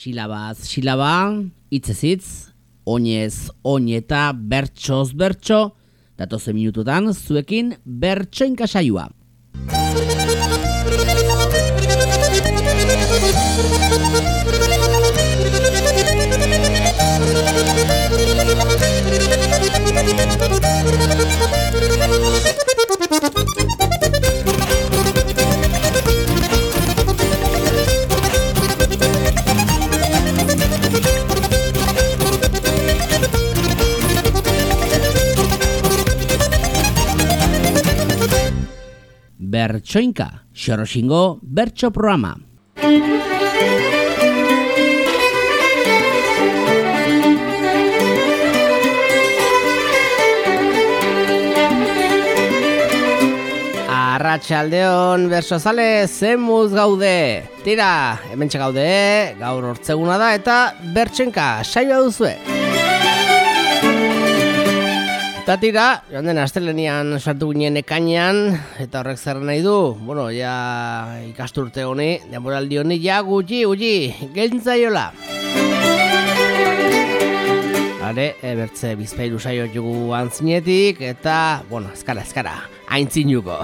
Silabaz silaba, hitzez hitz, oinez oineta, bertsoz bertso, datozen minututan zuekin bertsoinka saioa. Bertsoinka, Xoroxingo bertso programa. Arratsaldeon bertsozale, zemuz gaude. Tira, hementxe gaude, gaur hortzeguna da eta bertsoinka saioa duzue. Eta tira, joan den astelenian sartu ginen ekainean, eta horrek zer nahi du, bueno, ja ikasturte honi, denboraldi honi, ja gutxi, geltzaiola. Hare, bertze bizpailu saio jugu antzinetik, eta, bueno, eskara, aintzinuko.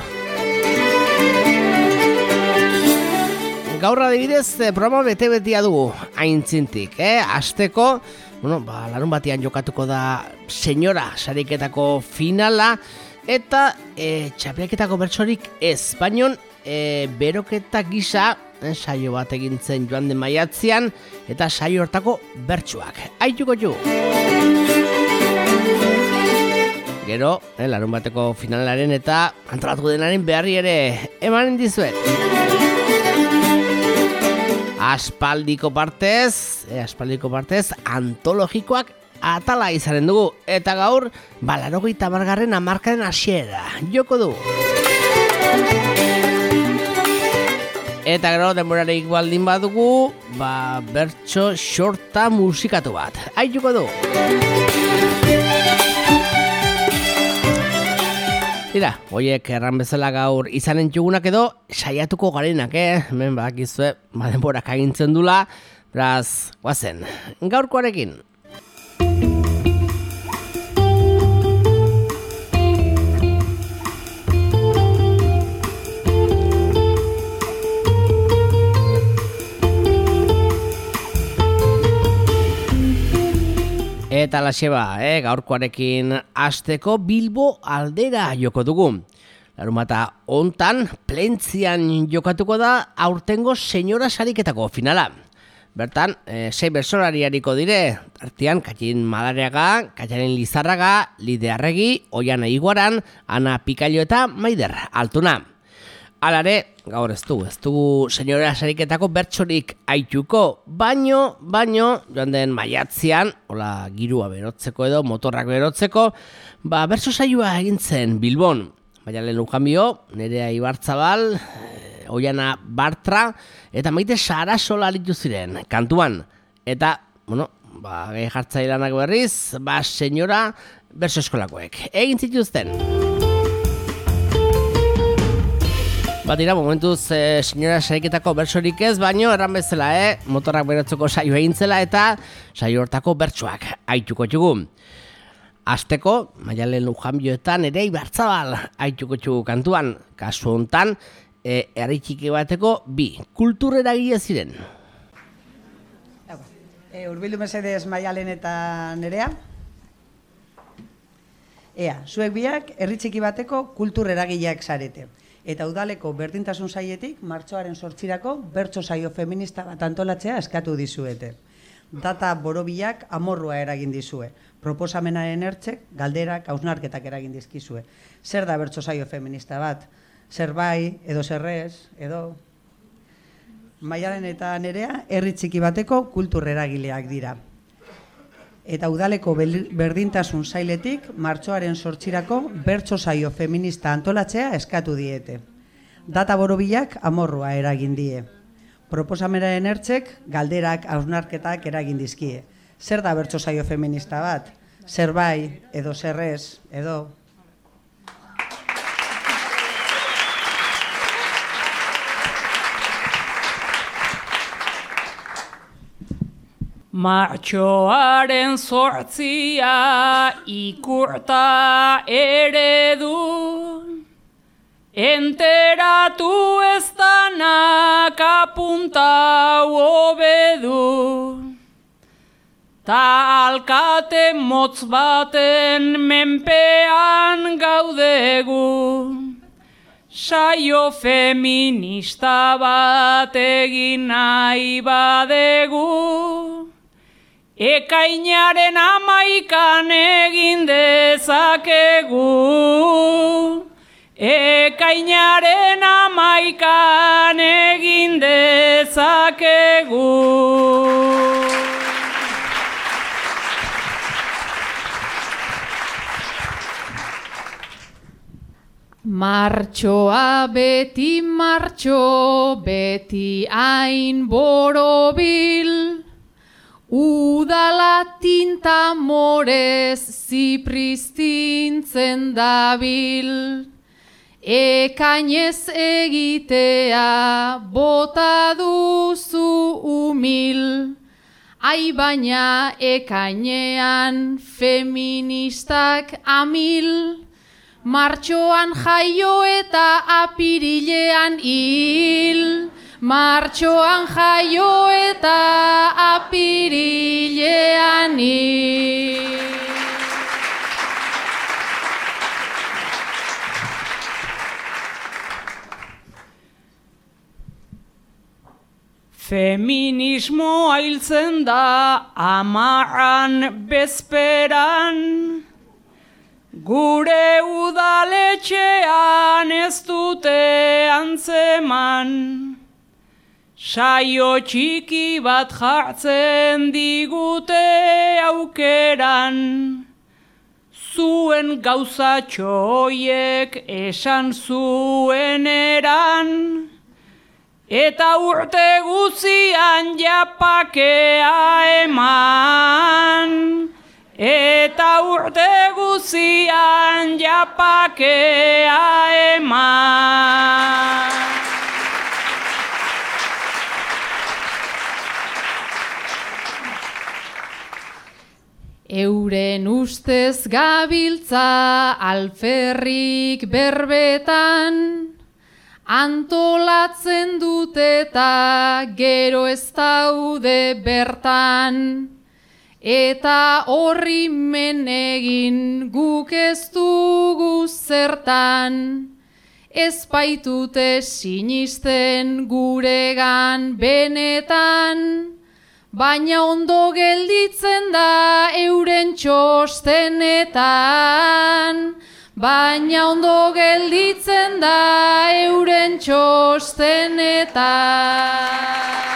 Gaur adibidez, programa bete-betia dugu, aintzintik, asteko, bueno, larun batean jokatuko da senyora sariketako finala eta txapelketako bertsorik ez, baino beroketa gisa saio bat egintzen joan den maiatzean eta saio hortako bertsoak. Aituko ju! Gero, larun bateko finalaren eta antolatu denaren beharri ere emanen dizuet. Aspaldiko partez antologikoak atala izanen dugu. Eta gaur, 80. hamarkaren hasiera joko du. Eta gero, denborarik baldin badugu, bertso xorta musikatu bat. Aituko du. Tira, hoiek erran bezala gaur izanen txugunak edo saiatuko garenak, hemen bakizue, denborak agintzen dula, beraz, guazen, gaurkoarekin. Eta laxeba, gaurkoarekin hasteko Bilbo aldera joko dugu. Larunbata hontan, Plentzian jokatuko da aurtengo senyora sariketako finala. Bertan, 6 bertsolari ariko dire, artean Katxin Madariaga, Katxaren Lizarraga, Lide Arregi, Oiana Iguaran, Ana Pikailo eta Maider Altuna. Alare, gaur ez dugu senyora sariketako bertsorik aituko, baino, joan den maiatzean, hola girua berotzeko edo, motorrak berotzeko, bertso saioa egintzen Bilbon. Maialen Lujanbio, Nerea Ibarzabal, Oiana Bartra, eta Maite Sarasola aritu ziren, kantuan. Eta, gai jartzailanak berriz, senyora bertso eskolakoek. Egin zituzten. Batira, momentuz, senyora sariketako bertsorik ez, baino, erran bezala, motorrak berotzeko saio egin zela eta saio hortako bertsoak aituko txugu. Azteko, Maialen Lujanbioetan ere Ibarzabal aituko txugu kantuan. Kasu hontan, herri txiki bateko 2 kultureragile ziren. Urbildu mesedez Maialen eta Nerea. Zuek biak herri txiki bateko kultureragileak zarete. Eta udaleko berdintasun saietik, martxoaren 8irako bertso saio feminista bat antolatzea eskatu dizuete. Data borobilak amorrua eragin dizue. Proposamenaren ertzek, galderak, hausnarketak eragin dizkizue. Zer da bertso saio feminista bat? Zer bai, edo zerrez, edo... Maialen eta Nerea herri txiki bateko kultureragileak dira. Eta udaleko berdintasun sailetik martxoaren 8irako bertso saio feminista antolatzea eskatu diete. Data borobilak amorrua eragin die. Proposamenaren ertzek galderak, hausnarketak eragin dizkie. Zer da bertso saio feminista bat? Zer bai, edo zerrez, edo... Martxoaren 8 ikurta eredu, enteratu ez danak apunta hobedu. Ta alkate motz baten menpean gaudegu, saio feminista bat egin nahi badegu, ekainaren 11 egin dezakegu, ekainaren 11 egin dezakegu. Martxoa beti martxo, beti hain borobil, udala tinta morez zipristintzen dabil. Ekainez egitea bota duzu umil, ai baina ekainean feministak amil. Martxoan jaio eta apirilean hil, martxoan jaio eta apirilean hil. Feminismoa hiltzen da 10 bezperan, gure udaletxean ez dute antzeman. Saio txiki bat jartzen digute aukeran, zuen gauzatxoiek esan zuen eran, eta urte guzian japakea eman. Eta urte guzian japakea eman. Euren ustez gabiltza alferrik berbetan, antolatzen dute eta gero ez daude bertan. Eta horri men egin guk ez dugu zertan, ez baitute sinisten guregan benetan, baina ondo gelditzen da euren txostenetan, baina ondo gelditzen da euren txostenetan.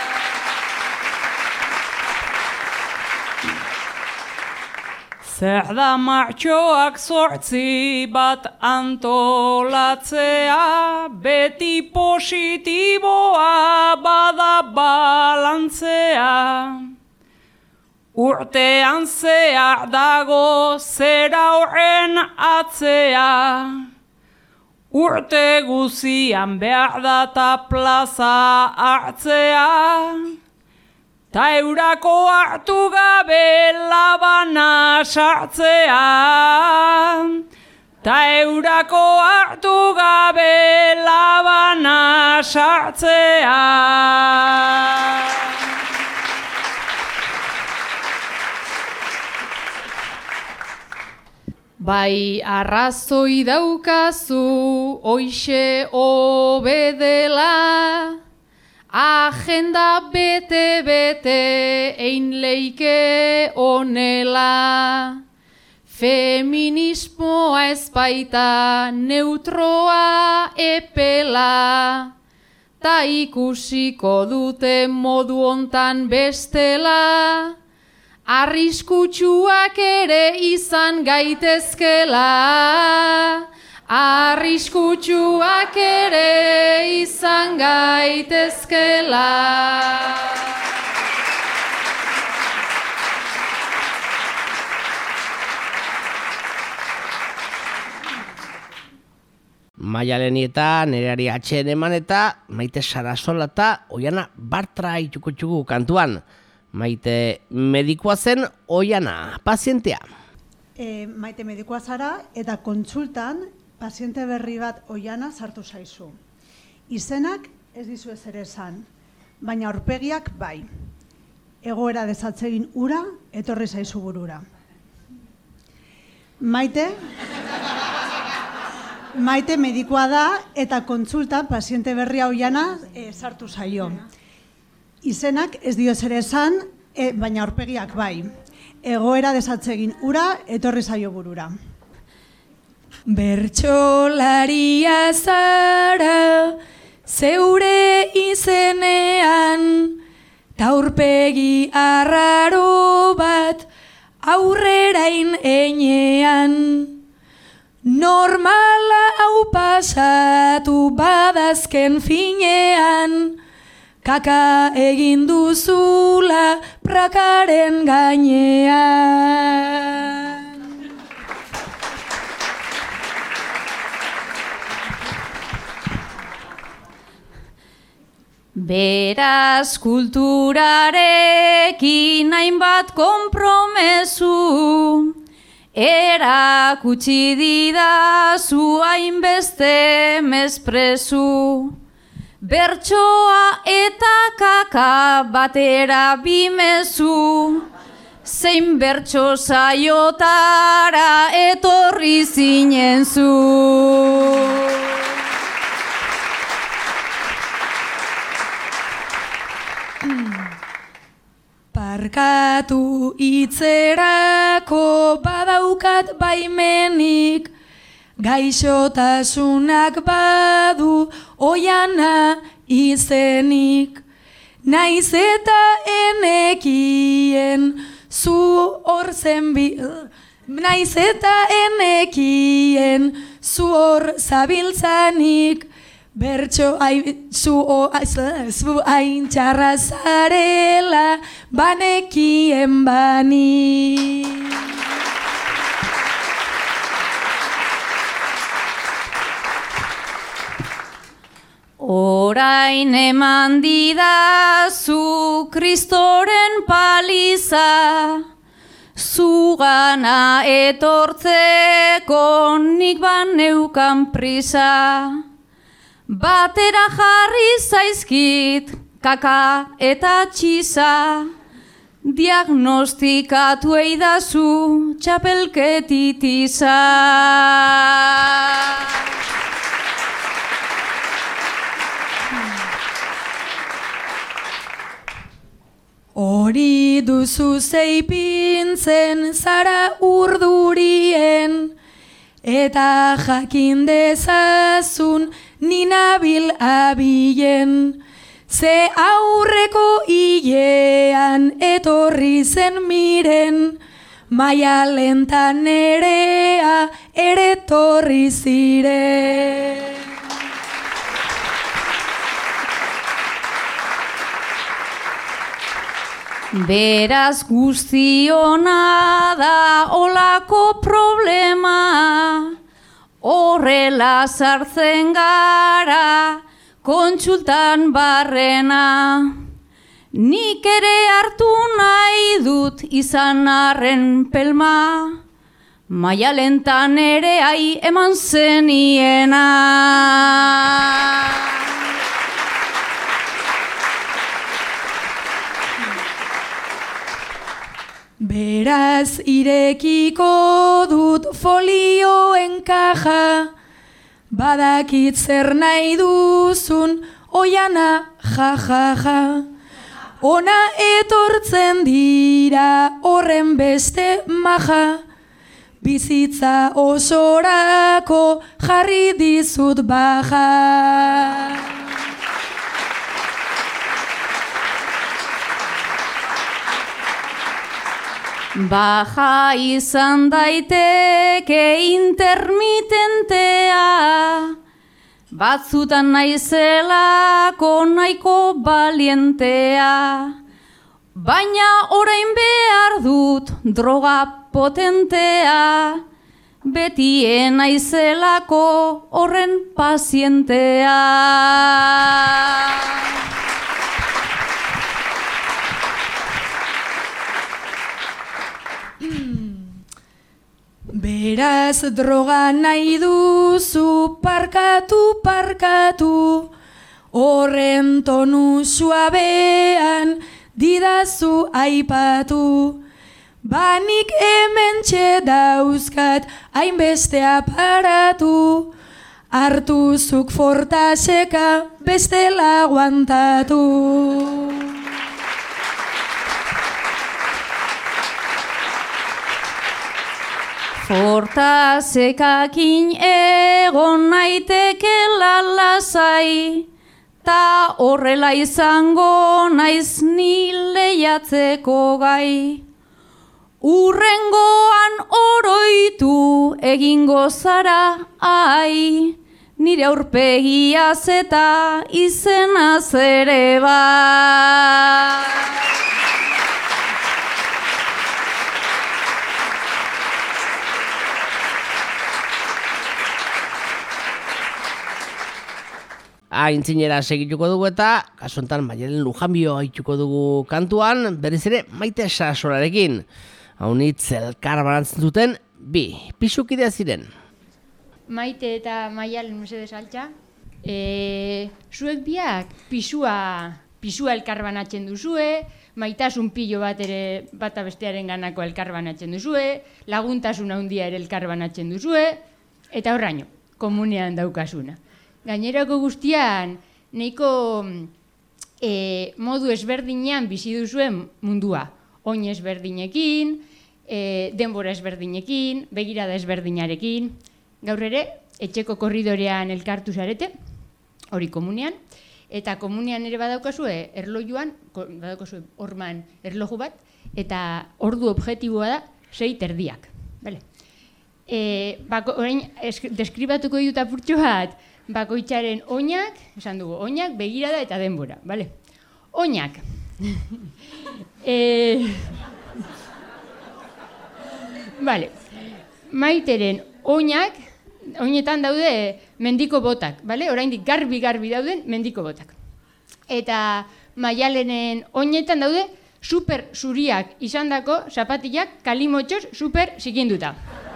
Zer da martxoak 8 bat antolatzea, beti positiboa bada balantzea. Urtean zehar dago zera horren atzea, urte guzian behar da ta plaza hartzea. Ta eurako hartu gabe labana sartzea, ta eurako hartu gabe labana sartzea. Bai arrazoi daukazu hoixe obedela, agenda bete ein leike onela. Feminismoa ez baita neutroa epela, ta ikusiko dute modu hontan bestela, arriskutsuak ere izan gaitezkela. Arriskutsuak ere izan gaitezkela. Maialeni eta Nereari atxeen eman eta Maite Sarasola eta Oiana Bartra ituko txugu kantuan. Maite medikua zen Oiana, pazientea. Maite medikua zara eta kontsultan paziente berri bat Oiana sartu zaizu. Izenak ez dizu ez ere esan, baina aurpegiak bai. Egoera desatsegin ura etorri zaizu burura. Maite medikua da eta kontsulta paziente berria Oiana sartu zaio. Izenak ez dio zer esan, baina aurpegiak bai. Egoera desatsegin ura etorri zaio burura. Bertsolaria zara zeure izenean, ta aurpegi arraro bat aurrerain einean. Normala hau pasatu badazken finean, kaka egin duzula prakaren gainean. Beraz kulturarekin hainbat konpromesu, erakutsi didazu hainbeste mesprezu. Bertsoa eta kaka batera bimezu, zein bertso saiotara etorri zinen zu. Barkatu hitzerako badaukat baimenik, gaixotasunak badu Oiana izenik. Naiz eta enekien zu hor zabiltzanik, bertso zu hain txarra zarela banekien bani. Orain eman didazu Kristoren paliza, zugana etortzeko nik baneukan prisa. Batera jarri zaizkit kaka eta txiza, diagnostikatu eidazu txapelketitiza. Hori duzu zeipintzen zara urdurien, eta jakin dezazun ninabil abilen. Ze aurreko hilean etorri zen miren, Maialen ta Nerea ere etorri ziren. Beraz guztiona da olako problema, horrela sartzen gara kontsultan barrena. Nik ere hartu nahi dut izan arren pelma, Maialen ta Nereai eman zeniena. Beraz irekiko dut folioen kaja, badakit zer nahi duzun Oiana jajaja. Ona etortzen dira horren beste maja, bizitza osorako jarri dizut baja. Baja izan daiteke intermitentea, batzutan naizelako nahiko balientea, baina orain behar dut droga potentea, betien naizelako horren pazientea. Beraz droga nahi duzu parkatu, parkatu, horren tonu suabean didazu aipatu. Banik hementxe dauzkat hainbeste aparatu, hartu zuk fortaseka bestela aguantatu. Fortasekakin egon naiteke lasai, ta horrela izango naiz ni lehiatzeko gai. Urrengoan oroitu egingo zara, ai, nire aurpegiaz eta izenaz ere bai. Aintzinera segituko dugu eta kasuntan Maialen Lujanbio haituko dugu kantuan, berriz ere Maite Sasolarekin. Haunitz elkar banatzen duten bi pisukidea ziren. Maite eta Maialen mesedez altxa. Zuek biak pisua elkar banatzen duzue, maitasun pilo bat ere bata bestearen ganako elkar banatzen duzue, laguntasun handia ere elkar banatzen duzue, eta horraino, komunean daukasuna. Gainerako guztian, nahiko modu ezberdinean bizi duzuen mundua. Oin ezberdinekin, denbora ezberdinekin, begirada ezberdinarekin. Gaur ere, etxeko korridorean elkartu zarete, hori komunean, eta komunean ere badaukazue erlojuan, badaukazue horman erloju bat, eta ordu objektiboa da 6:30. Vale. Orain, deskribatuko ditut apurtxo bat, bakoitzaren oinak, esan dugu, oinak, begirada eta denbora, vale? Oinak. Vale. Maiteren oinak, oinetan daude mendiko botak, vale? Oraindik garbi dauden mendiko botak. Eta Maialenen oinetan daude super zuriak izandako zapatilak kalimotxos super zikinduta.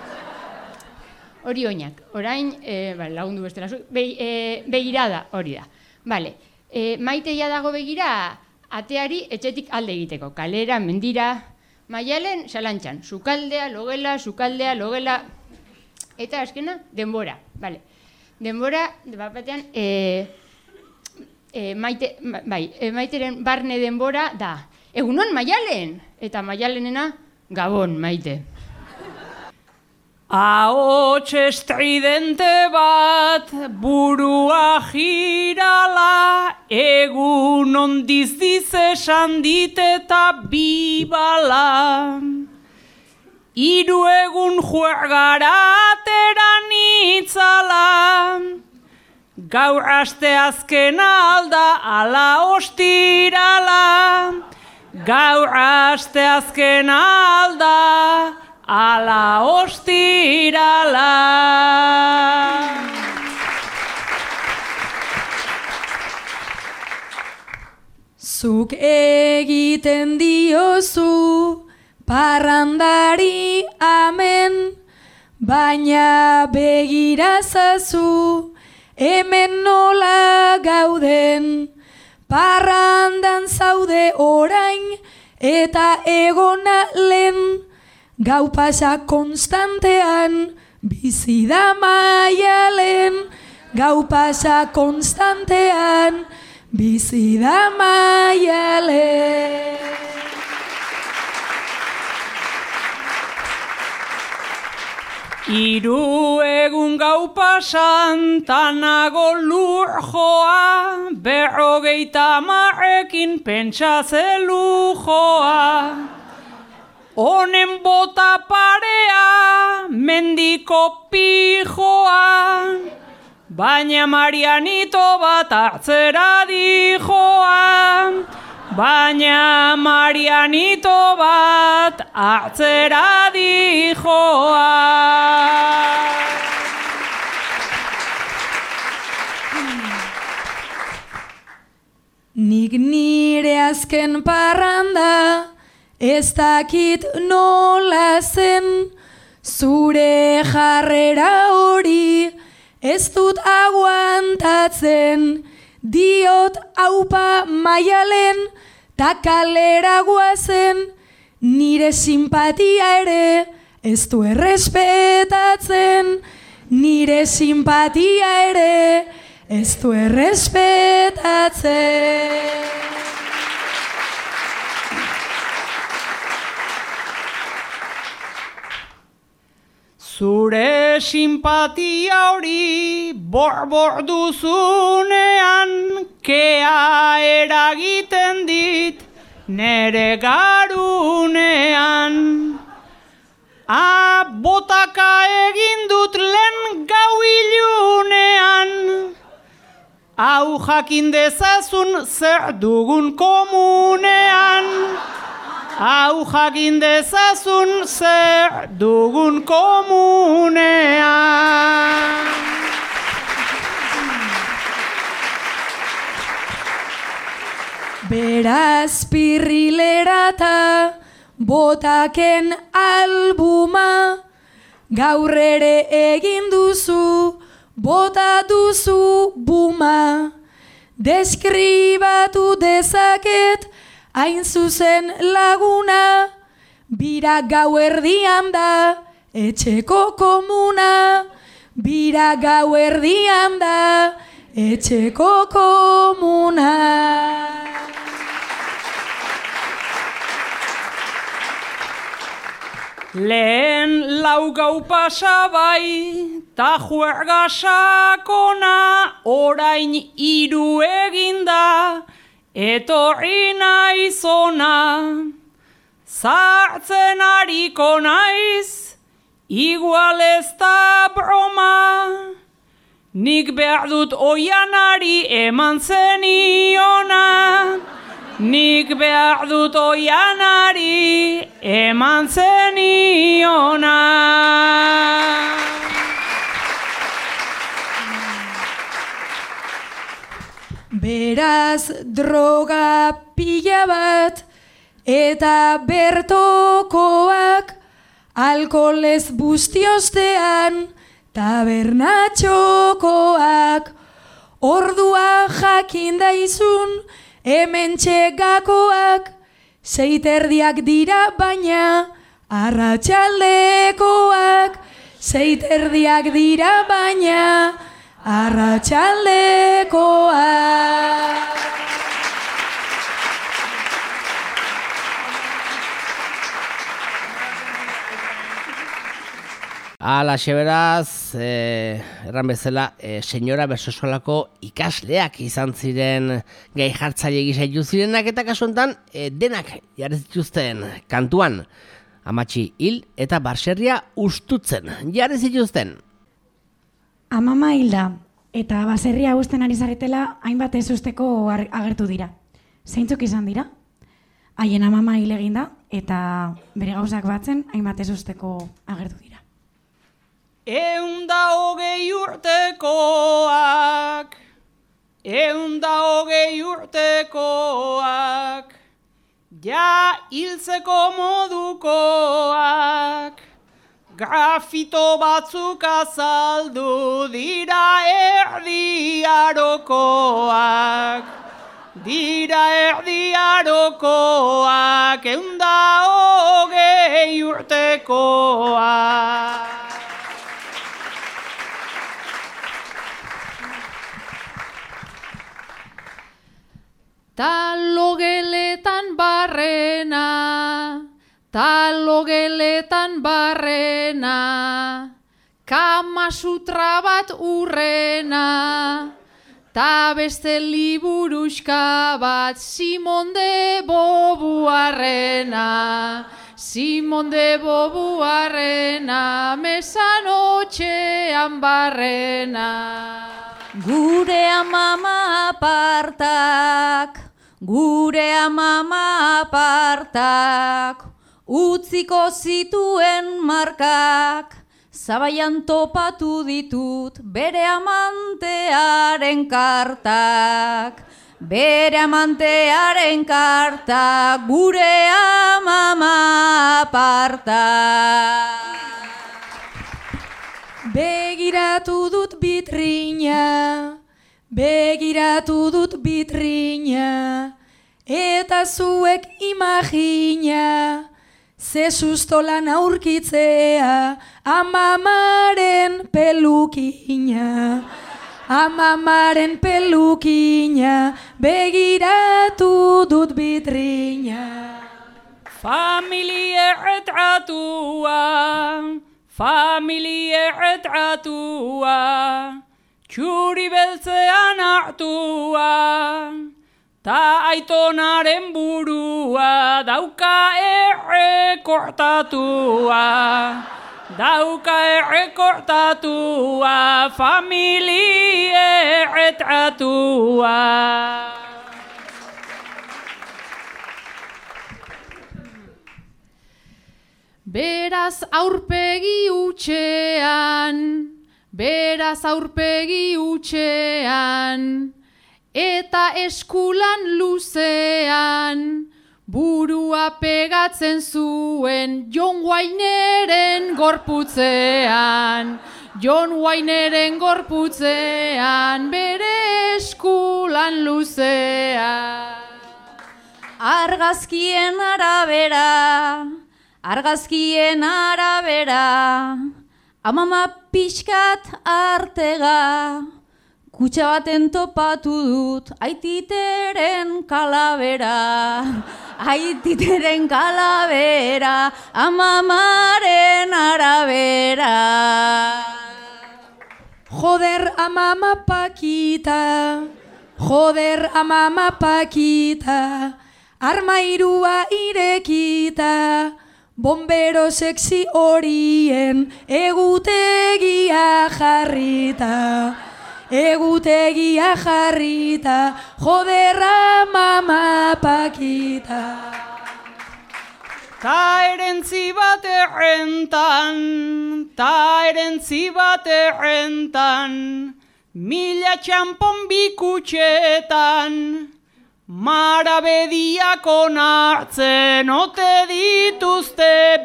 Hori oinak, orain, lagundu bestela, begirada hori da. Vale. Maiteia dago begira, ateari etxetik alde egiteko. Kalera, mendira, Maialen, salantxan. Sukaldea, logela, eta azkena, denbora. Vale. Denbora, batean, Maiteren barne denbora da. Egunon, Maialen! Eta Maialenena, Gabon, Maite. Ahots estridente bat, burua jirala, egun ondiz esan dit eta bibala. Hiru egun juegara ateran itzala, gaur asteazkena alda ala ostirala, gaur asteazkena alda ala ostirala. Zuk egiten diozu parrandari amen, baina begirazazu hemen nola gauden. Parrandan zaude orain eta egona lehen, gau pasa konstantean, bizi da Maialen. Gau pasa konstantean, bizi da Maialen. Hiru egun gau pasan, tanago lur joa, 50 pentsatze lujoa. Honen bota parea, mendiko pijoa, baina Marianito bat hartzera dijoa, baina Marianito bat hartzera dijoa. Nik nire azken parranda ez dakit nola zen, Zure jarrera hori ez dut aguantatzen, diot aupa Maialen ta kalera guazen, nire simpatia ere ez du errespetatzen, nire simpatia ere ez du errespetatzen. Zure simpatia hori borbor duzunean, kea eragiten dit nere garunean. Botaka egin dut lehen gau ilunean, hau jakin dezazun zer dugun komunean. Hau jakin dezazun zer dugun komunean. Beraz pirrilerata botaken albuma, gaur ere egin duzu, bota duzu buma. Deskribatu dezaket hain zuzen laguna, bira gauerdian da etxeko komuna. Bira gauerdian da etxeko komuna. Lehen lau gau pasa bai, ta juerga sakona, orain 3 eginda, etorri naiz ona. Zartzen hariko naiz, igual ez da broma, nik behar dut oianari eman zeniona. Nik behar dut oianari eman zeniona. Beraz droga pila bat eta bertokoak, alkoholez bustiostean tabernatxokoak. Ordua jakin daizun hemen txegakoak, 6:30 dira baina arratsaldekoak. 6:30 dira baina arratsaldekoak. Alaxe beraz, erran bezala, senyora bersosolako ikasleak izan ziren gai jartzaile gisa zirenak, eta kasu honetan denak jarri zituzten kantuan. Amatxi hil eta baserria ustutzen jarri zituzten. Amama hilda eta baserria usten ari zaretela hainbat ezusteko agertu dira. Zeintzuk izan dira? Haien amama hil eginda eta bere gauzak batzen hainbat ezusteko agertu dira. 120 urtekoak, 120 urtekoak, ja hiltzeko modukoak, grafito batzuk azaldu dira erdiarokoak, dira erdiarokoak, 120 urtekoak. Talogeletan barrena, talogeletan barrena, Kama Sutra bat urrena, ta beste liburuxka bat Simon de Beauvoirrena, Simon de Beauvoirrena, mesanotxean barrena. Gure amama apartak, gure amama apartak, utziko zituen markak, zabaian topatu ditut bere amantearen kartak, bere amantearen kartak, gure amama apartak. begiratu dut bitrina, eta zuek imagina, ze sustolan aurkitzea, amamaren pelukina, begiratu dut bitrina. Familie retratua, txuri beltzean hartua, ta aitonaren burua dauka errekortatua, familie retratua. Beraz aurpegi utxean, eta eskulan luzean, burua pegatzen zuen John Wayneren gorputzean, bere eskulan luzean. Argazkien arabera, amama pixkat artega, kutxa baten topatu dut, aititeren kalavera, amamaren arabera. Joder, amama Pakita, armairua irekita, bombero sexy horien egutegia jarrita, joder, amama Pakita. Ta erentzi bat errentan, mila txampon bikutxetan, marabediak onartzen ote dituzte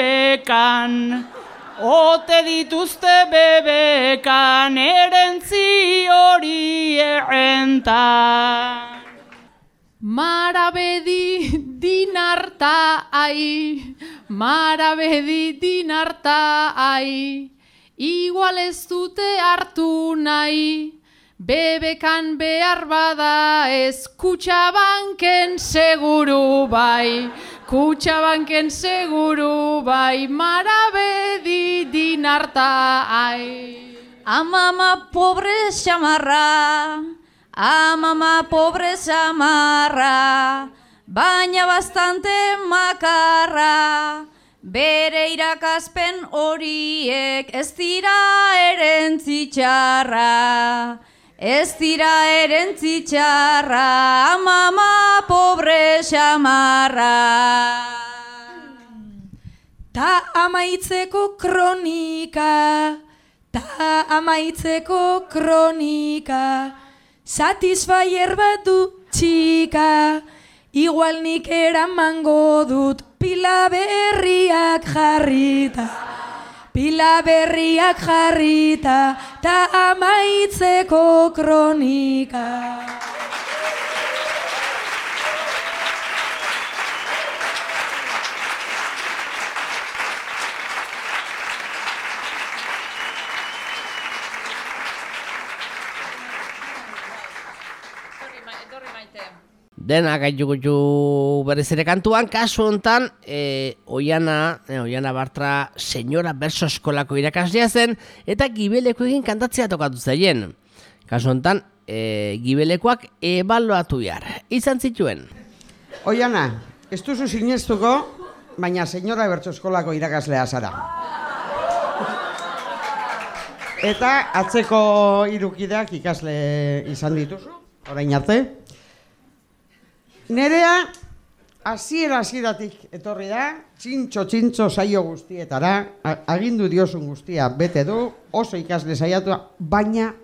bebekan, erentzi hori errentan. Marabedi dinarta ai, igual ez dute hartu nahi, bebekan behar bada ez, Kutxabanken seguru bai, marabedi dinarta ai. Amama pobre xamarra, baina bastante makarra, bere irakaspen horiek ez dira erentzitxarra, amama pobre xamarra. Ta amaitzeko kronika, Satisfyer bat du txika, igual nik eramango dut pila berriak jarrita, ta amaitzeko kronika. Dena gaitu berriz ere kantuan, kasu hontan Oiana Bartra senyora berso eskolako irakaslea zen eta gibeleko egin kantatzea tokatu zaien. Kasu hontan gibelekoak ebaluatu behar. Izan zituen. Oiana, ez duzu sinestuko, baina senyora berso eskolako irakaslea zara. Eta atzeko hirukideak ikasle izan dituzu, orain arte. Nerea hasieratik etorri da, txintxo saio guztietara, agindu diozun guztia bete du, oso ikasle saiatua, baina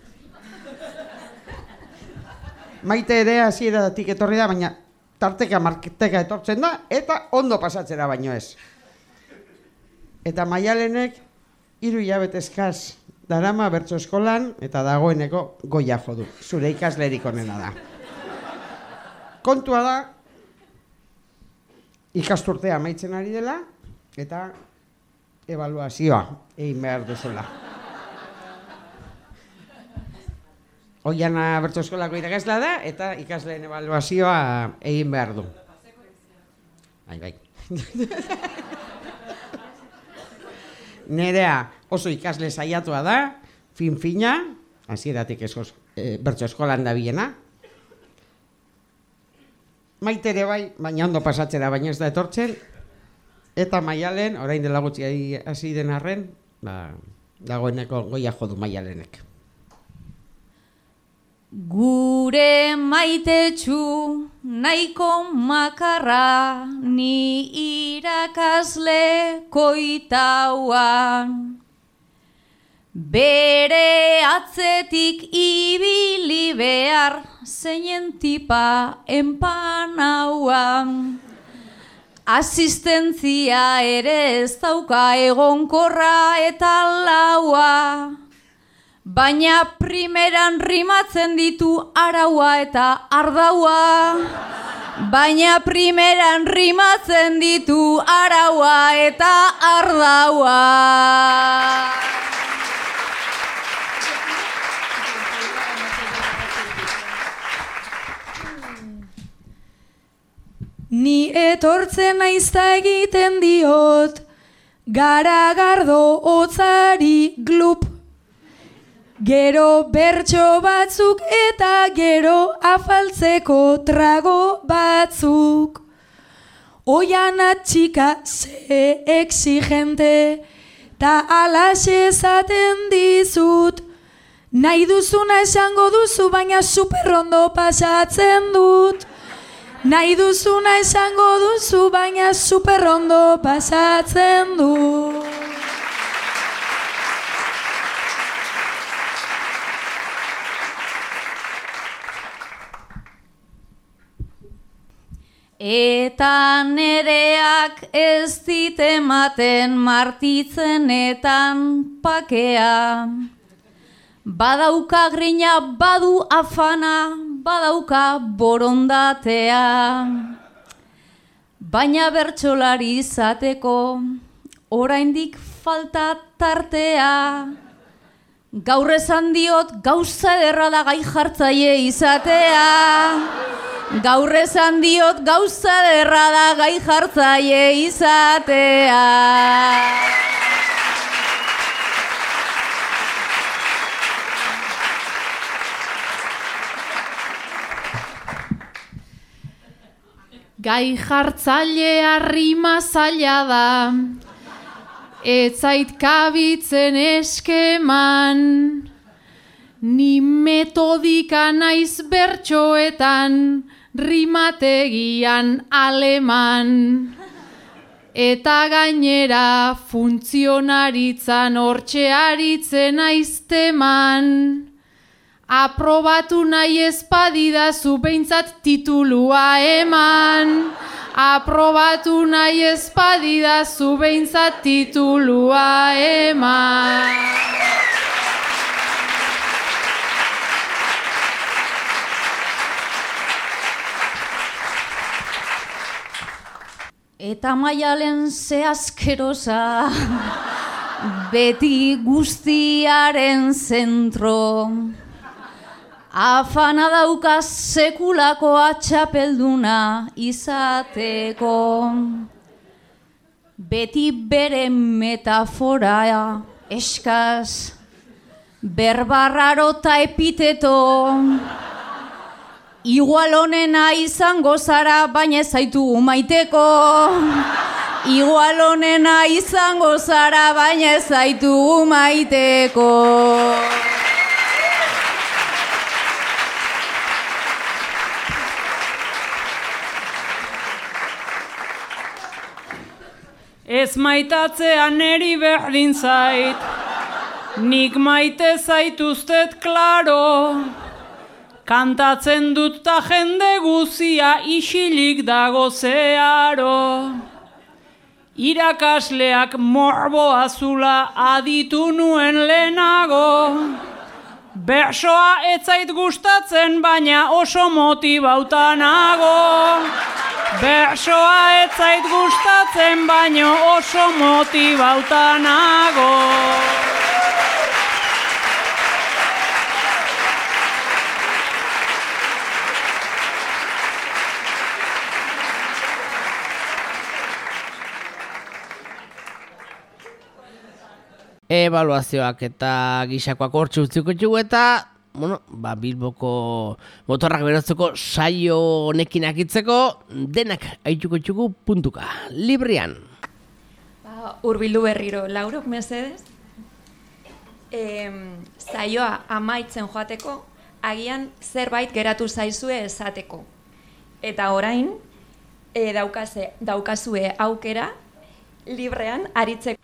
Maite ere hasieratik etorri da, baina tarteka marteka etortzen da, eta ondo pasatzera baino ez. Eta Maialenek 3 hilabete eskaz darama bertso eskolan eta dagoeneko goia jo du. Zure ikaslerik onena da. Kontua da, ikasturtea amaitzen ari dela eta ebaluazioa egin behar duzula. Oiana bertso eskolako irakaslea da eta ikasleen ebaluazioa egin behar du. Bai. Nerea oso ikasle saiatua da, fin-fina, hasieratik bertso eskolan da biena. Maitere bai, baina ondo pasatzera baina ez da etortzen. Eta Maialen, orain dela gutxi hasi den arren, dagoeneko goia jo du Maialenek. Gure maitetxu nahiko makarra, ni irakasle koitauan. Bere atzetik ibili behar, zeinen tipa enpanauan. Asistentzia ere ez dauka egonkorra eta laua. Baina primeran rimatzen ditu araua eta ardaua. Baina primeran rimatzen ditu araua eta ardaua. Ni etortzen naizta egiten diot, garagardo hotzari glup. Gero bertso batzuk eta gero afaltzeko trago batzuk. Oiana txika ze exigente, ta alaxe esaten dizut. Nahi duzuna esango duzu baina superrondo pasatzen dut. Nahi duzuna esango duzu baina superrondo pasatzen dut. Eta nereak ez dit ematen martitzenetan pakea. Badauka grina, badu afana, badauka borondatea. Baina bertsolari izateko oraindik falta tartea. Gaur esan diot gauza ederra da gai jartzaile izatea. Gaur esan diot gauza ederra da gai jartzaile izatea. Gai jartzailea rima zaila da, ez zait kabitzen eskeman. Ni metodika naiz bertsoetan, rimategian aleman. Eta gainera funtzionaritzan hortxe aritzen aizteman. Aprobatu nahi ezpadidazu behintzat titulua eman. Aprobatu nahi ezpadidazu behintzat titulua eman. Eta Maialen ze askerosa, beti guztiaren zentro. Afana dauka sekulako atxapelduna izateko. Beti bere metafora eskaz, berbarraro ta epiteto. Igual honena izango zara, baina ez zaitu maiteko. Igual honena izango zara, baina ez zaitu maiteko. Ez maitatzea neri berdin zait, nik maite zaituztet klaro. Kantatzen dut ta jende guzia isilik dago zeharo. Irakasleak morbo azula aditu nuen lehenago. Bersoa ez zait gustatzen, baina oso motibauta nago. Bersoa ez zait gustatzen, baina oso motibauta nago. Ebaluazioak eta gisakoak hortxe utziko txugu eta Bilboko motorrak berotzeko saio honekin akitzeko denak haituko txugu puntuka. Librian. Urbildu berriro, Laurok mesedez. Saioa amaitzen joateko, agian zerbait geratu zaizue esateko. Eta orain, daukazue aukera, librean aritzeko.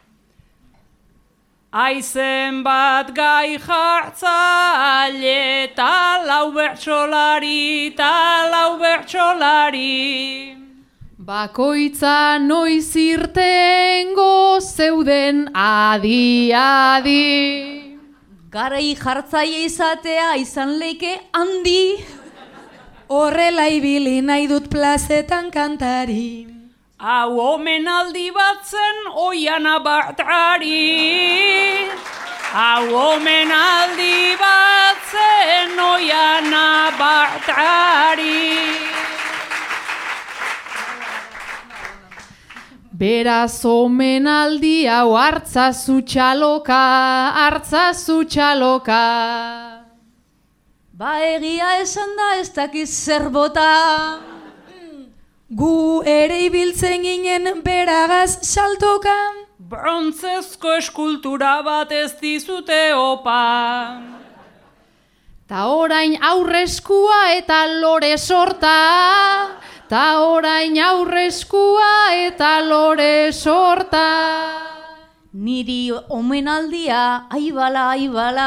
Aizen bat gai jartzaile, ta lau bertsolari. Bakoitza noiz irtengo zeuden adi. Garai jartzaile izatea izan leike handi. Horrela ibili nahi dut plazetan kantari. Hau omenaldi bat zen Oiana Bartrari. Hau omenaldi bat zen Oiana Bartrari. Beraz omenaldi hau hartzazu txaloka. Ba egia esan da ez dakiz zer bota. Gu ere ibiltzen ginen beragaz saltoka. Brontzezko eskultura bat ez dizute opa. Ta orain aurreskua eta lore sorta. Niri omenaldia aibala.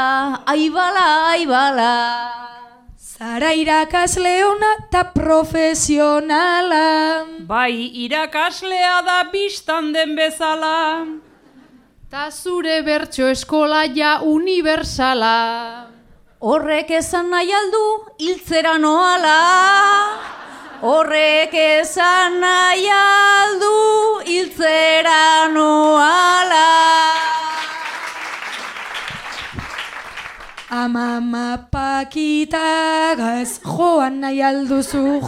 Zara irakasle ona eta profesionala. Bai, irakaslea da bistan den bezala. Ta zure bertso eskola ja universala. Horrek esan nahi aldu hiltzera noala. Horrek esan nahi aldu hiltzera noala. Amama pakitagaz joan nahi alduzu.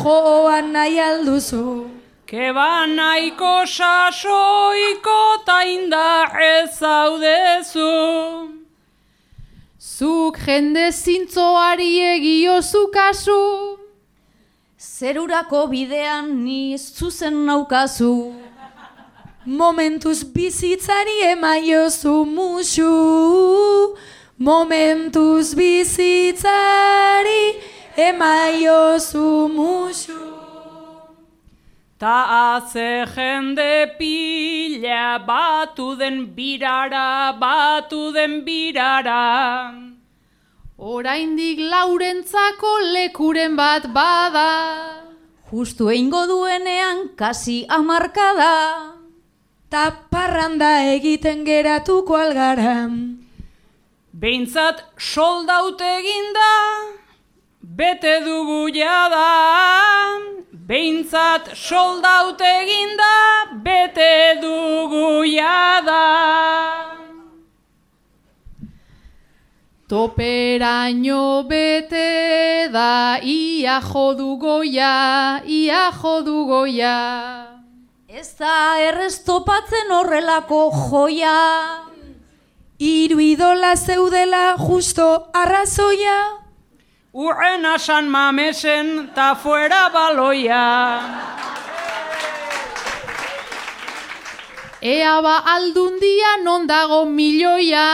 Keba nahiko sasoiko ta indarrez zaudezu. Zuk jende zintzoari egiozu kasu. Zerurako bidean ni zuzen naukazu. Momentuz bizitzari emaiozu musu. Momentuz bizitzari emaiozu musu. Ta aze jende pila batu den birara. Oraindik Laurentzako lekuren bat bada. Justu eingo duenean kasi hamarkada. Ta parranda egiten geratuko algara. Behintzat soldaut eginda, bete dugu jada. Behintzat soldaut eginda, bete dugu jada. Toperaino bete da, ia jodu goia. Ez da errez topatzen horrelako joia. Hiru idola zeudela justo arrazoia. Urren asan mamesen ta fuera baloia. Ea ba aldundia non dago milioia.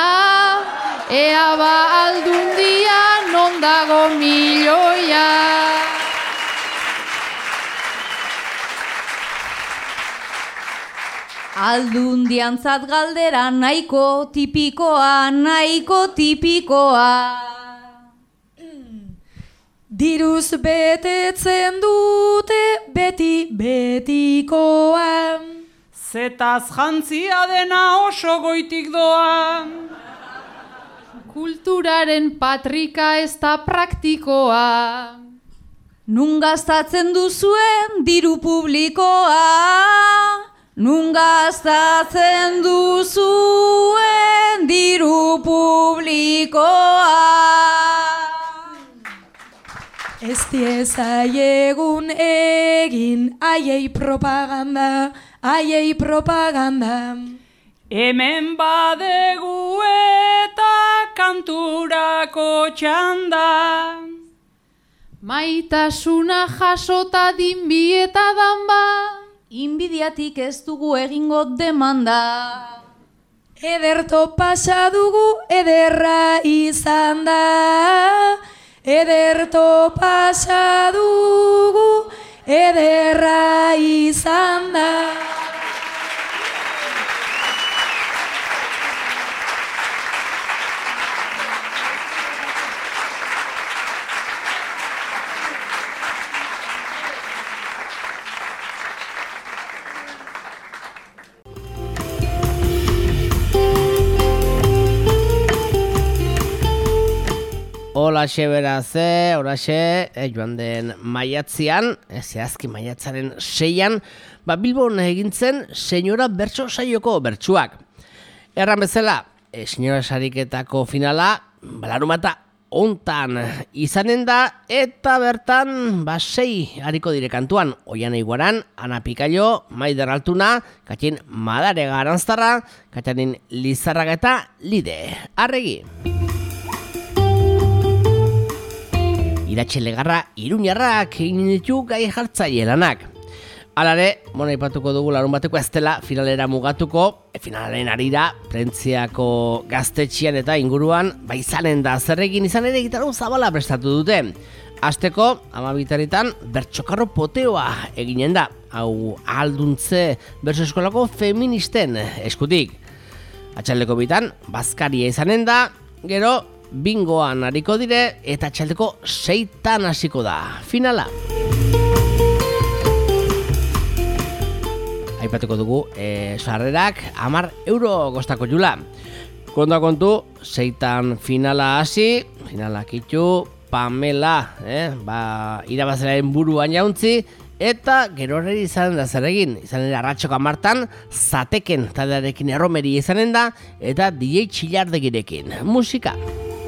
Aldundiantzat galdera nahiko tipikoa. Diruz betetzen dute beti betikoa. zetaz jantzia dena oso goitik doa. Kulturaren patrika ez da praktikoa. Nun gastatzen duzuen diru publikoa. Nun gastatzen duzuen diru publikoa. Ez diezaiegun egin aiei propaganda, aiei propaganda. Hemen badegu eta kanturako txanda. Maitasuna jasota dinbi eta danba. Inbidiatik ez dugu egingo demanda. Ederto pasa dugu ederra izan da. Ederto pasa dugu ederra izan da. Olaxe beraz, oraxe, joan den maiatzian, zehazki maiatzaren 6an, Bilbon egintzen senyora bertso saioko bertsuak. Erran bezala, senyora sariketako finala, larunbata hontan izanen da, eta bertan, 6 hariko dire kantuan, Oiana Iguaran, Ana Pikailo, Maider Altuna, Katxin Madare Garanztarra, Katxanin Lizarraga eta Lide. Arregi! Iratxe Legarra Iruñarrak egin ditu gai jartzaile lanak. Halare, aipatuko dugu larunbateko ez dela finalera mugatuko, finalaren arira, Plentziako gaztetxean eta inguruan, izanen da zerrekin izan ere gitarra zabala prestatu dute. Hasteko, 12 bertsokarro poteoa eginen da, hau alduntze bertso eskolako feministen eskutik. Atxaldeko bitan, bazkaria izanen da, gero, bingoan hariko dire eta atxaldeko 6 hasiko da. Finala. Aipatuko dugu, sarrerak 10 euro kostako jula. Konta kontu, 6 finala hasi, finalak itxu, Pamela, irabazlearen buruan jauntzi, eta gero horreri izanen da zer egin. Izanen da arratxoko 10 zateken taldearekin erromeri izanen da, eta DJ Txillardegirekin. Musika.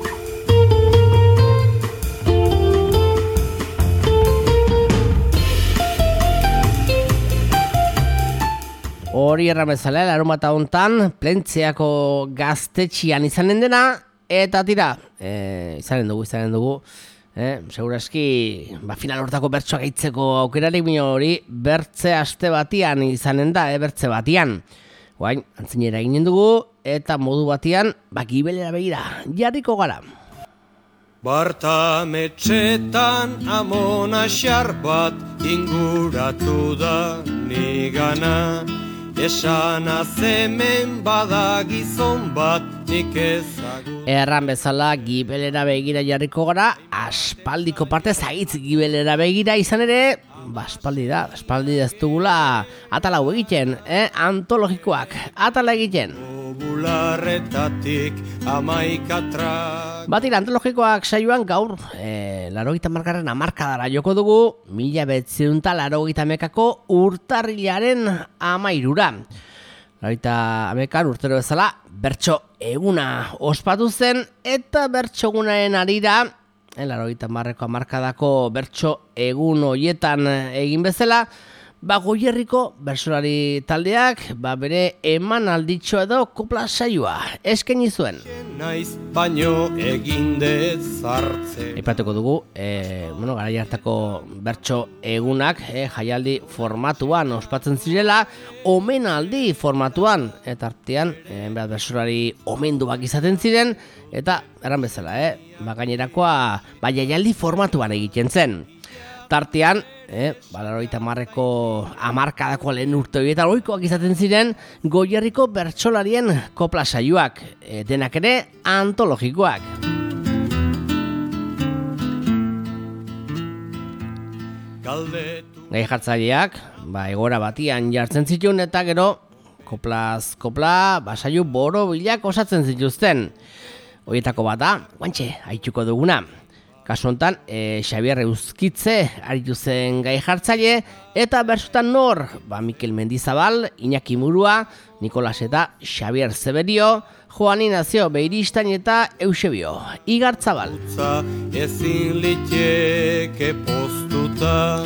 Hori erramezalea, larunbata hontan, Plentziako gaztetxian izanen dena, eta tira, izanen dugu, seguraski, final hortako bertsoak gaitzeko aukerarik bino hori, bertze aste batian izanen da, bertze batian. Guain, antzinera eginen dugu, eta modu batian, gibelera begira, jarriko gara. Bartametxetan amona xar bat inguratu da nigana. Esan azemen bada gizon bat nik ezagut. Erran bezala gibelera begira jarriko gara, aspaldiko parte zagitz gibelera begira izan ere, aspaldi ez dugula atala hau egiten, antologikoak, atala egiten. Bularretatik amaikatrak. Batira, antologikoak saioan gaur, 80. hamarkadara joko dugu, 1980ko urtarrilaren 13. 80 urtero bezala, bertso eguna ospatu zen, eta bertso egunaren arira, 80ko hamarkadako bertso egun hoietan egin bezala, Goierriko bertsolari taldeak bere eman alditxo edo kopla saioa eskaini zuen. Naiz baino eginde zartze. Aipatuko dugu, garai hartako bertso egunak jaialdi formatuan ospatzen zirela, omenaldi formatuan, eta artean bertsolari omenduak izaten ziren, eta erran bezala, gainerakoa jaialdi formatuan egiten zen. Tartean, 80ko hamarkadako lehen urte horietan ohikoak izaten ziren Goierriko bertsolarien kopla saioak, denak ere antologikoak. Gai jartzaileak, egoera batian jartzen zituen eta gero koplaz kopla, basaiu boro bilak osatzen zituzten. Horietako bat da, guantxe, haituko duguna. Kasu honetan, Xabier Euskitze aritu zen gai jartzaile, eta bersutan nor, Mikel Mendizabal, Iñaki Murua, Nikolas eta Xabier Zeberio, Joan Inazio Beiristain eta Eusebio Igartzabal. Ezin liteke postuta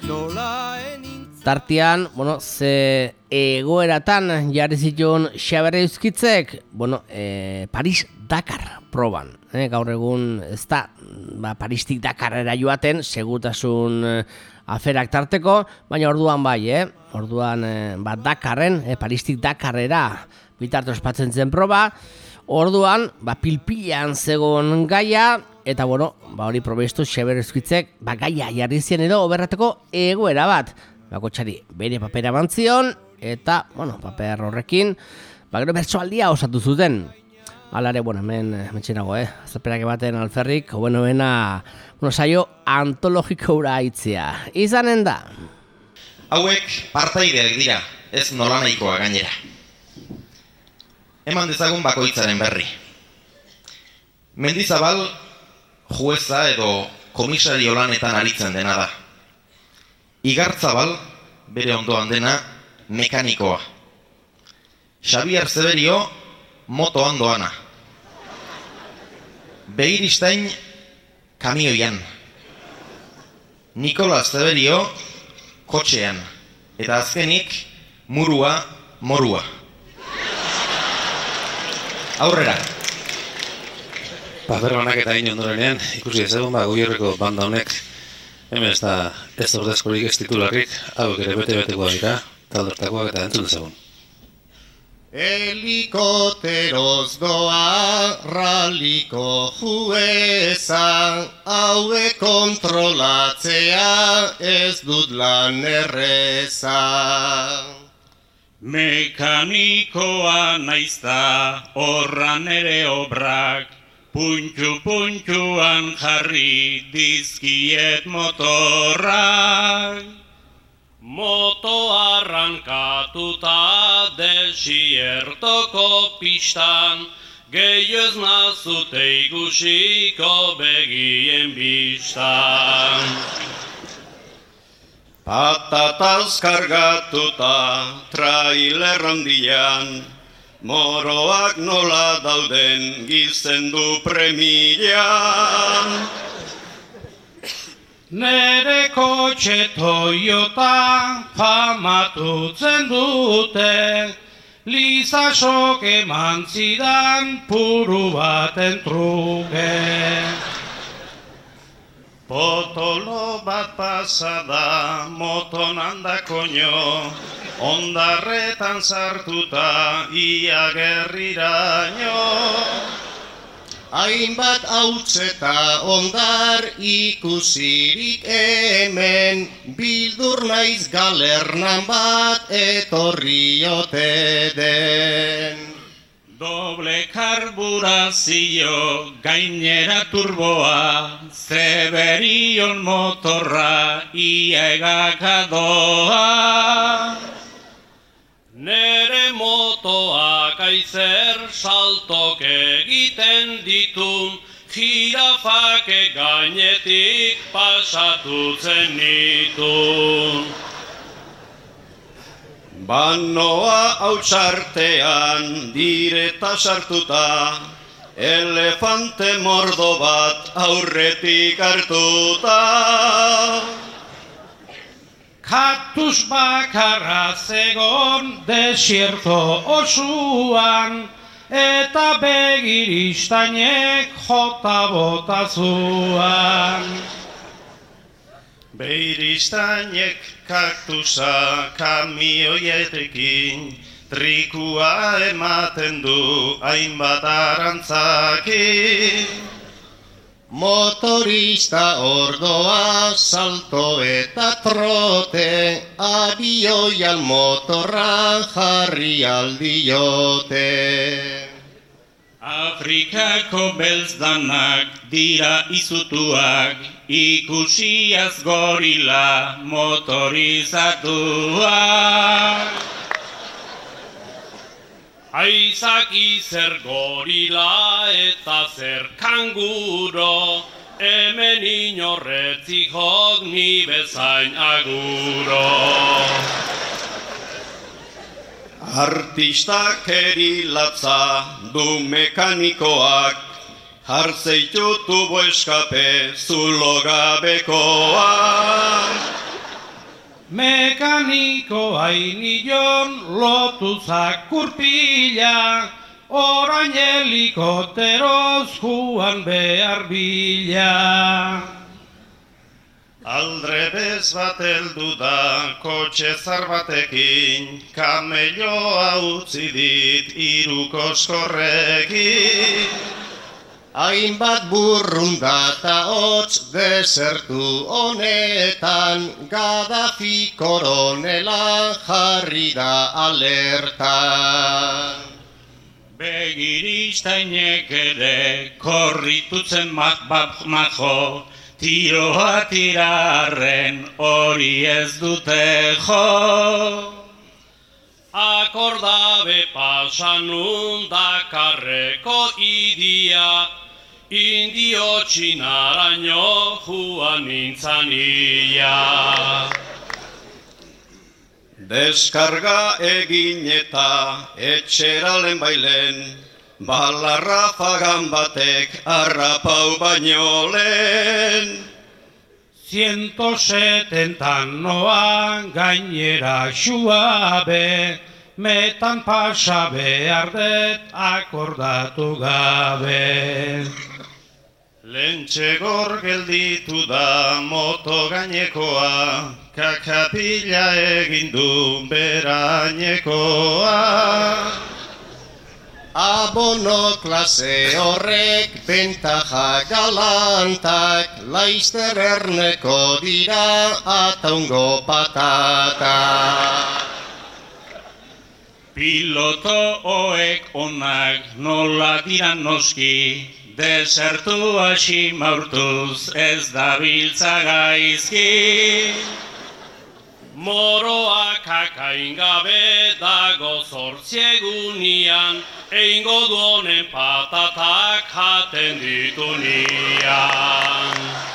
Tartean, ze egoeratan jarri zituen Xabier Euskitzek, Paris-Dakar proban. Gaur egun ez da Paristik Dakarrera joaten, segurtasun aferak tarteko, baina orduan bai, orduan Dakarren, Paristik Dakarrera bitarte ospatzen zen proba, orduan pilpilan zegoen gaia, eta hori probestu Xabier Euskitzek gaia jarri zien edo oberrateko egoera bat. Bakotxari bere papera bantzion, eta, paper horrekin, gero bertsoaldia osatu zuten. Hala ere, hemen metxenago, azalpenak ematen alferrik, saio antologiko hura aitzia. Izanen da? Hauek partaideak dira, ez nolanahikoa gainera. Eman dezagun bakoitzaren berri. Mendizabal, jueza edo komisario lanetan aritzen dena da. Igartzabal, bere ondoan dena, mekanikoa. Xabier Zeberio, motoan doana. Beiristain, kamioian. Nikolas Zeberio, kotxean. Eta azkenik, Murua, morua. Aurrera. Paperbanak eta egin ondorenean, ikusi ezagun Goierreko banda honek, hemen ez ordezkorik ez titularrik, hauek ere bete-betekoa dira, taldertakoak eta entzun dezagun. Helikoteroz doa raliko jueza, hauek kontrolatzea ez dut lan erreza. Mekanikoa naizta horran ere obrak, puntxu-puntxuan jarri dizkiet motorrak. Moto arrankatuta desiertoko pistan, gehioz nazute ikusiko begien bistan. Patataz kargatuta trailer handian, moroak nola dauden gizendu premian. Nere kotxe Toyota famatutzen dute, Lizasok eman zidan puru baten truke. Potolo bat pasada moton handakoño, ondarretan sartuta ia gerriraino. Hainbat hautzeta ondar ikusirik hemen, bildur naiz galernan bat etorri ote den. Doble karburazio gainera turboa, Zeberion motorra ia egakadoa. Nere motoak aizer saltok egiten ditun, jirafak gainetik pasatutzen ditun. Banoa hautsartean direta sartuta, elefante mordo bat aurretik hartuta. Kaktus bakarra zegon desierto osuan, eta begiristainek jota bota zuan. Beiristainek kaktusa kamioietekin, trikua ematen du hainbat arantzakin. Motorista ordoa, salto eta trote, abioian motorra jarri aldiote. Afrikako belzdanak dira izutuak, ikusiaz gorila motorizatuak. Aizaki zer gorila eta zer kanguro, hemen inorretzik jok ni bezain aguro. Artistak erilatza du mekanikoak, jartzeitu tubo eskape zulo gabekoak. Mekaniko hainion lotuzak kurpila, orain helikopteroz joan behar bila. Aldrebez bat heldu da kotxe zar batekin, kameloa utzi dit 3 koskorrekin. Hainbat burrunda eta hotz desertu honetan, Gaddafi koronela jarri da alertan. Begiristainek ere korritutzen majo, tiroa tirarren hori ez dute jo. Akordabe pasanun Dakarreko idia, indio txinaraino joan nintzan ia. Deskarga egin eta etxera lehenbailen, balarrafagan batek harrapau baino lehen. 170 noan gainera xuabe, metan pasa behar det akordatu gabe. Lentxegor gelditu da moto gainekoa, kakapila egin du berainekoa. Abono klase horrek bentaja galantak, Laizter erneko dira ataungo patata. Piloto hoek onak nola dira noski, desertu hasi maurtuz ez dabiltza gaizki. Moroak akain gabe dago 8 egunian, eingo du honen patatak jaten ditu nian.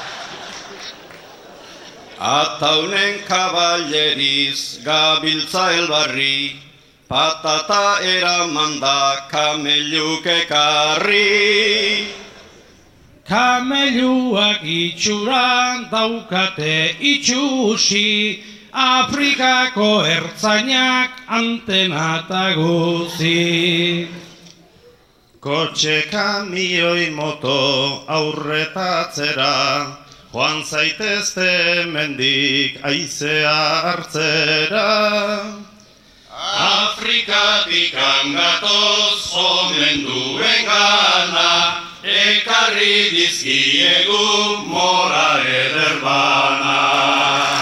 Ataunen kaballeriz gabiltza elbarri, patata eraman da kameluk ekarri. Kameluak itxuran daukate itxusi, Afrikako ertzainak antenata guzi. Kotxe, kamioi, moto aurretatzera, joan zaitezte mendik aizea hartzera. Afrikatik angatoz omen duen gana, ekarri dizkiegu mora ederbana.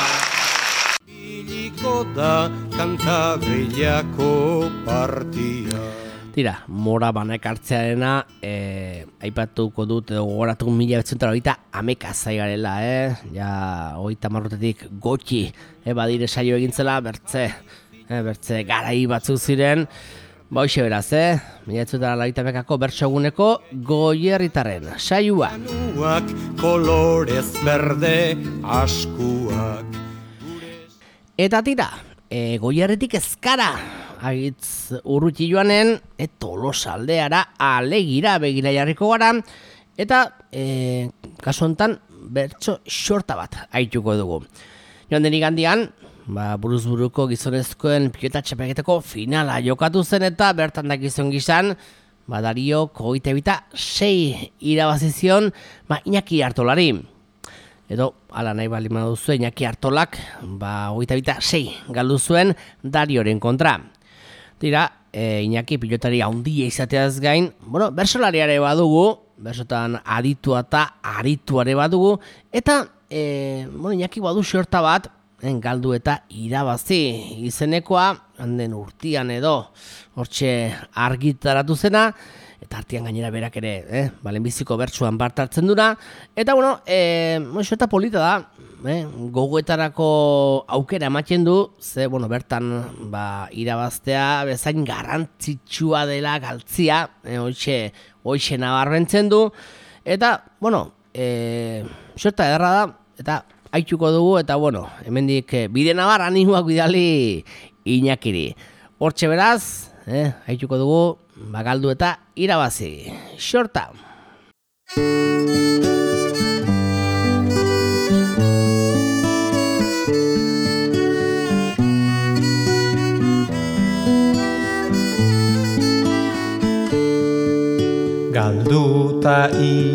Da Kantabriako partia. Tira, mora banek hartzearena, aipatuko dut edo gogoratu 1980 zaigarela, ja 30 gotxi, badire saio egintzela, bertze garai batzuk ziren, hoxe beraz, 1980ko bertsoguneko Goierritarren saioa. Kolorez berde askuak. Eta tira, Goierritik ezkara, agitz urruti joanen, Tolosaldeara alegira begira jarriko gara, eta kasu honetan bertso xorta bat aituko dugu. Joan den igandian, buruz buruko gizonezkoen pilota txapelketako finala jokatu zen eta bertan dakizun gizan, Dario 26 irabazizion Iñaki Artolari. Edo, ala nahi bali maduzu, Iñaki Artolak, 26 galdu zuen Darioren kontra. Dira, Iñaki pilotari handia izateaz gain, bersolariare badugu, bersotan aditua eta arituare badugu, eta, Iñaki badu xorta bat, galdu eta irabazi izenekoa, handen urtian edo, hortxe argitaratu zena, eta artean gainera berak ere, lehenbiziko bertsuan bart hartzen duna, eta bueno, eta polita da, gogoetarako aukera ematen du, ze, bueno, bertan, irabaztea bezain garrantzitsua dela galtzia, hoxe nabarmentzen du, eta, bueno, xorta ederra da, eta haituko dugu, eta, bueno, hemendik bide nabar animoak bidali Iñakiri. Hortxe beraz, haituko dugu, galdu eta irabazi. Xorta! Galduta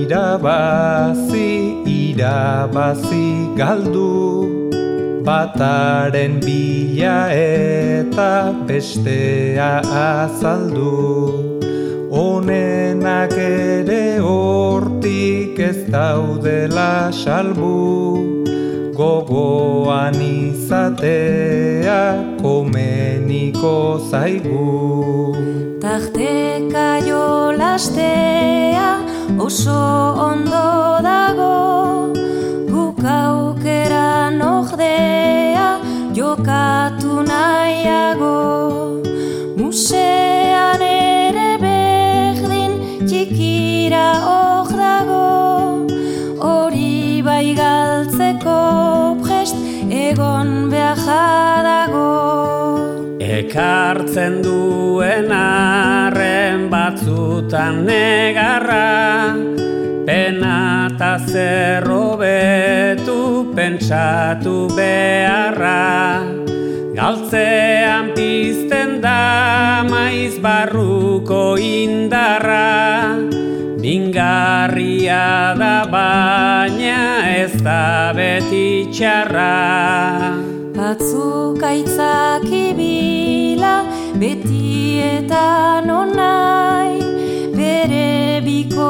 irabazi galdu, bataren bila eta bestea azaldu. Honenak ere hortik ez daudela salbu, gogoan izatea komeniko zaigu. Tarteka jolastea oso ondo dago, guk aukeran ordea jokatu nahiago. Musean ere berdin txikira hor dago, hori bai galtzeko prest egon behar dago. Ekartzen duen arren batzutan negarra, pena eta zerrobetu pentsatu beharra. Galtzean pizten da maiz barruko indarra, mingarria da baina ez da beti txarra. Batzuk aitzak ibila beti eta nonai, bere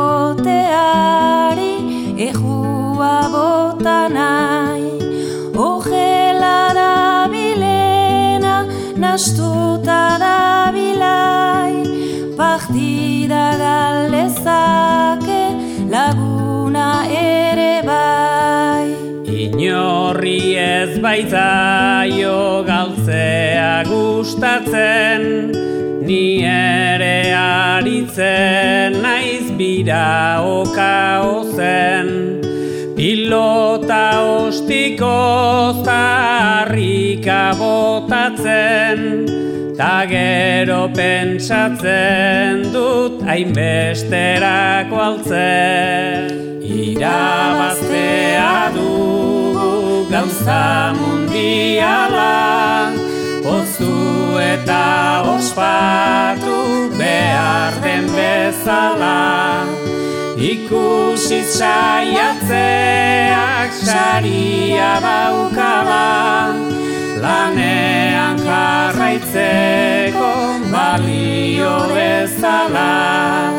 bikoteari ejua bota nahi. Ogela da bilena, nastuta da bilai, partida galezake laguna ere bai. Inorri ez baitzaio galtzea gustatzen, ni ere aritzen naiz bira oka ozen. Pilota ostikoz ta harrika botatzen, ta gero pentsatzen dut hainbesterako altzen. Irabaztea dugu gauza mundiala, poztu eta ospatu behar den bezala. Ikusiz saiatzeak saria daukala, lanean jarraitzeko balio bezala.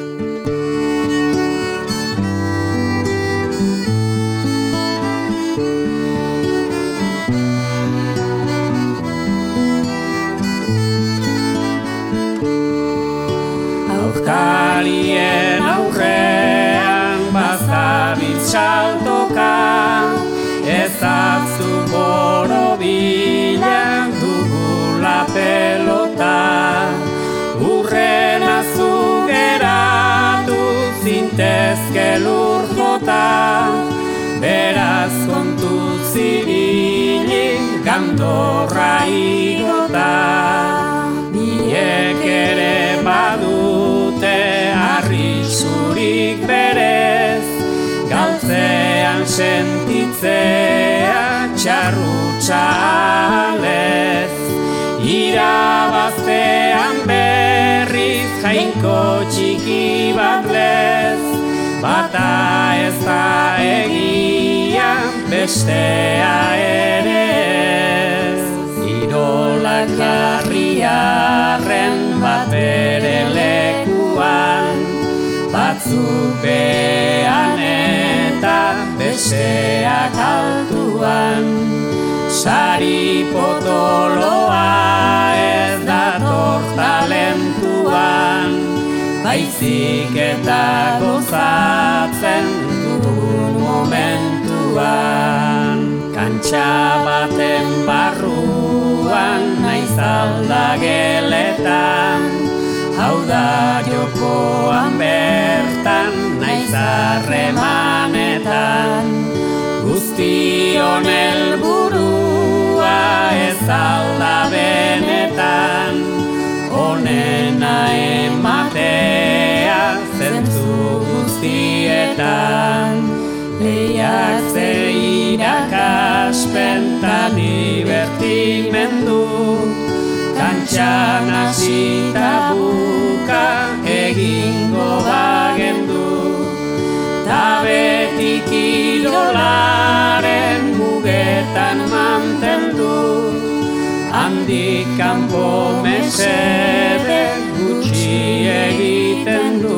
Aurkarien aurrean bazabitz saltoka, ezaztu borobilan dugula pelota. Urrena zu geratu zintezke lur jota, beraz kontu zibilik gandorra igota. Biek ere badute arriskurik berez, galtzean sentitzea txarrutxa alez. Irabaztean berriz jainko txiki bat lez, bata ez da egia bestea ere ez. Irolak jarriarren bat bere lekuan, batzuk behan eta besteak altuan. Sari potoloa ez dator talentuan, baizik eta gozatzen dugun momentuan. Kantxa baten barruan naiz aldageletan, hau da jokoan bertan naiz harremanetan. Guztion helburua ez alda benetan, onena ematea zentzu guztietan. Lehiak ze irakaspen ta divertimendu, kantxan hasita buka egingo bagendu. Ta beti kirolaren mugetan mantendu, handik kanpo mesede gutxi egiten du.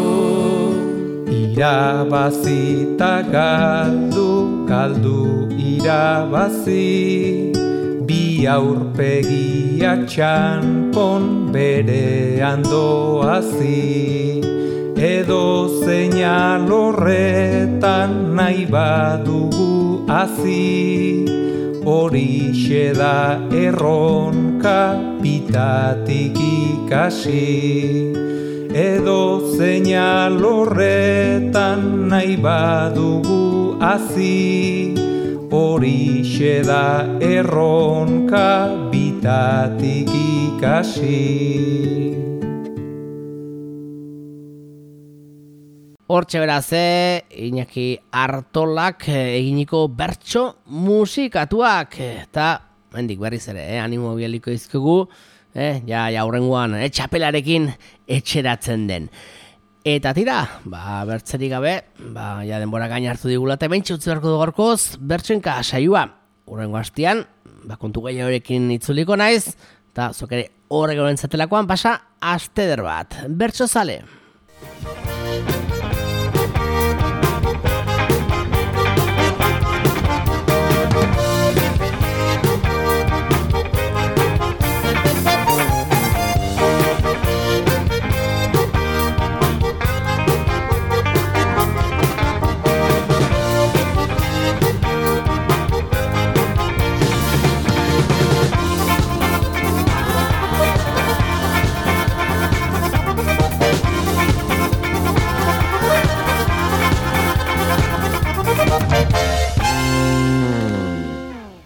Irabazi ta galdu, galdu irabazi, bi aurpegiak txanpon berean doazi. Edo zein horretan nahi badugu hazi, horixe da erronka pitatik ikasi. Edo zein horretan nahi badugu hazi, horixe da erronka pitatik ikasi. Hortxe beraz, Iñaki Artolak eginiko bertso musikatuak. Eta, mendik berriz ere, animo bialiko izkugu, ja aurrengoan txapelarekin etxeratzen den. Eta tira, bertzerik gabe, ja denbora gain hartu digula eta bentsi utzi beharko du gaurkoz, bertsoenka saioa. Hurrengo hastian, kontu gehiagorekin itzuliko naiz, eta zuk ere horrek gorentzatelakoan pasa aste eder bat. Bertso zale!